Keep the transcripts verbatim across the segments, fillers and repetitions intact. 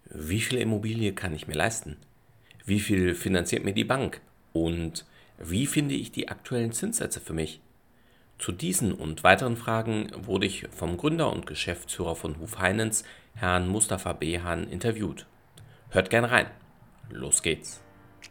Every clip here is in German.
Wie viel Immobilie kann ich mir leisten? Wie viel finanziert mir die Bank? Und wie finde ich die aktuellen Zinssätze für mich? Zu diesen und weiteren Fragen wurde ich vom Gründer und Geschäftsführer von Huf Finance, Herrn Mustafa Behan, interviewt. Hört gerne rein. Los geht's.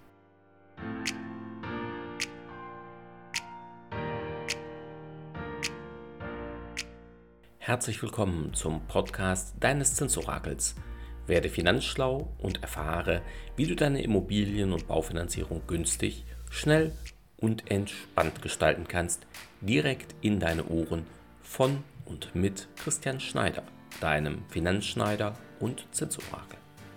Herzlich willkommen zum Podcast deines Zinsorakels. Werde finanzschlau und erfahre, wie du deine Immobilien- und Baufinanzierung günstig, schnell und entspannt gestalten kannst, direkt in deine Ohren von und mit Christian Schneider, deinem Finanzschneider und Zinsorakel.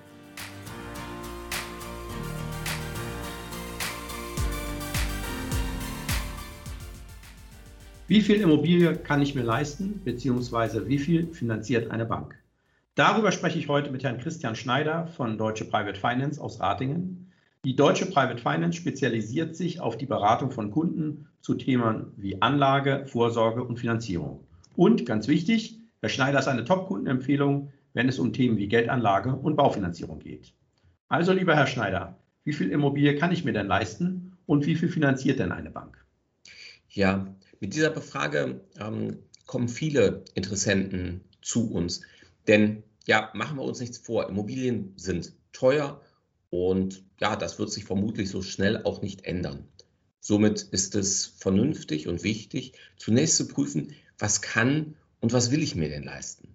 Wie viel Immobilie kann ich mir leisten, beziehungsweise wie viel finanziert eine Bank? Darüber spreche ich heute mit Herrn Christian Schneider von Deutsche Private Finance aus Ratingen. Die Deutsche Private Finance spezialisiert sich auf die Beratung von Kunden zu Themen wie Anlage, Vorsorge und Finanzierung. Und ganz wichtig, Herr Schneider ist eine Top-Kundenempfehlung, wenn es um Themen wie Geldanlage und Baufinanzierung geht. Also lieber Herr Schneider, wie viel Immobilie kann ich mir denn leisten und wie viel finanziert denn eine Bank? Ja, mit dieser Frage ähm, kommen viele Interessenten zu uns. Denn ja, machen wir uns nichts vor, Immobilien sind teuer und ja, das wird sich vermutlich so schnell auch nicht ändern. Somit ist es vernünftig und wichtig, zunächst zu prüfen, was kann und was will ich mir denn leisten.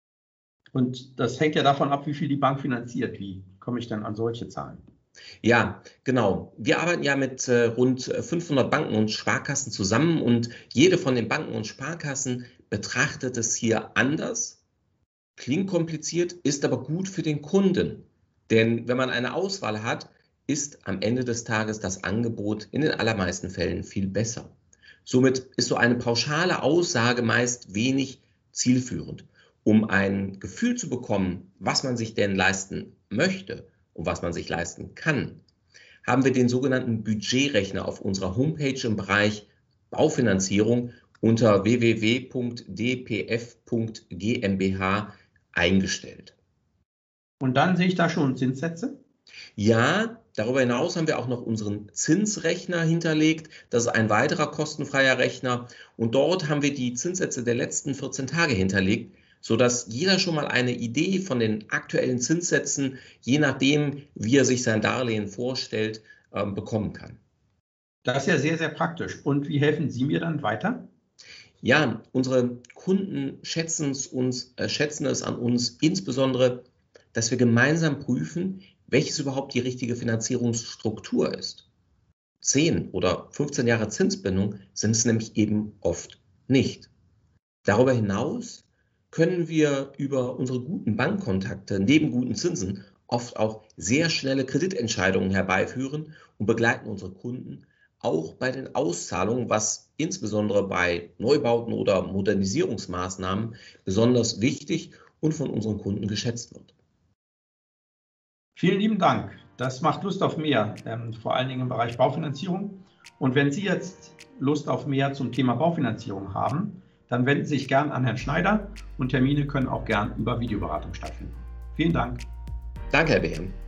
Und das hängt ja davon ab, wie viel die Bank finanziert. Wie komme ich denn an solche Zahlen? Ja, genau. Wir arbeiten ja mit äh, rund fünfhundert Banken und Sparkassen zusammen und jede von den Banken und Sparkassen betrachtet es hier anders. Klingt kompliziert, ist aber gut für den Kunden. Denn wenn man eine Auswahl hat, ist am Ende des Tages das Angebot in den allermeisten Fällen viel besser. Somit ist so eine pauschale Aussage meist wenig zielführend. Um ein Gefühl zu bekommen, was man sich denn leisten möchte und was man sich leisten kann, haben wir den sogenannten Budgetrechner auf unserer Homepage im Bereich Baufinanzierung unter w w w punkt d p f punkt g m b h eingestellt. Und dann sehe ich da schon Zinssätze? Ja, darüber hinaus haben wir auch noch unseren Zinsrechner hinterlegt. Das ist ein weiterer kostenfreier Rechner. Und dort haben wir die Zinssätze der letzten vierzehn Tage hinterlegt, sodass jeder schon mal eine Idee von den aktuellen Zinssätzen, je nachdem, wie er sich sein Darlehen vorstellt, bekommen kann. Das ist ja sehr, sehr praktisch. Und wie helfen Sie mir dann weiter? Ja, unsere Kunden schätzen es, uns, äh, schätzen es an uns insbesondere, dass wir gemeinsam prüfen, welches überhaupt die richtige Finanzierungsstruktur ist. Zehn oder fünfzehn Jahre Zinsbindung sind es nämlich eben oft nicht. Darüber hinaus können wir über unsere guten Bankkontakte neben guten Zinsen oft auch sehr schnelle Kreditentscheidungen herbeiführen und begleiten unsere Kunden auch bei den Auszahlungen, was insbesondere bei Neubauten oder Modernisierungsmaßnahmen besonders wichtig und von unseren Kunden geschätzt wird. Vielen lieben Dank. Das macht Lust auf mehr, ähm, vor allen Dingen im Bereich Baufinanzierung. Und wenn Sie jetzt Lust auf mehr zum Thema Baufinanzierung haben, dann wenden Sie sich gern an Herrn Schneider und Termine können auch gern über Videoberatung stattfinden. Vielen Dank. Danke, Herr Behan.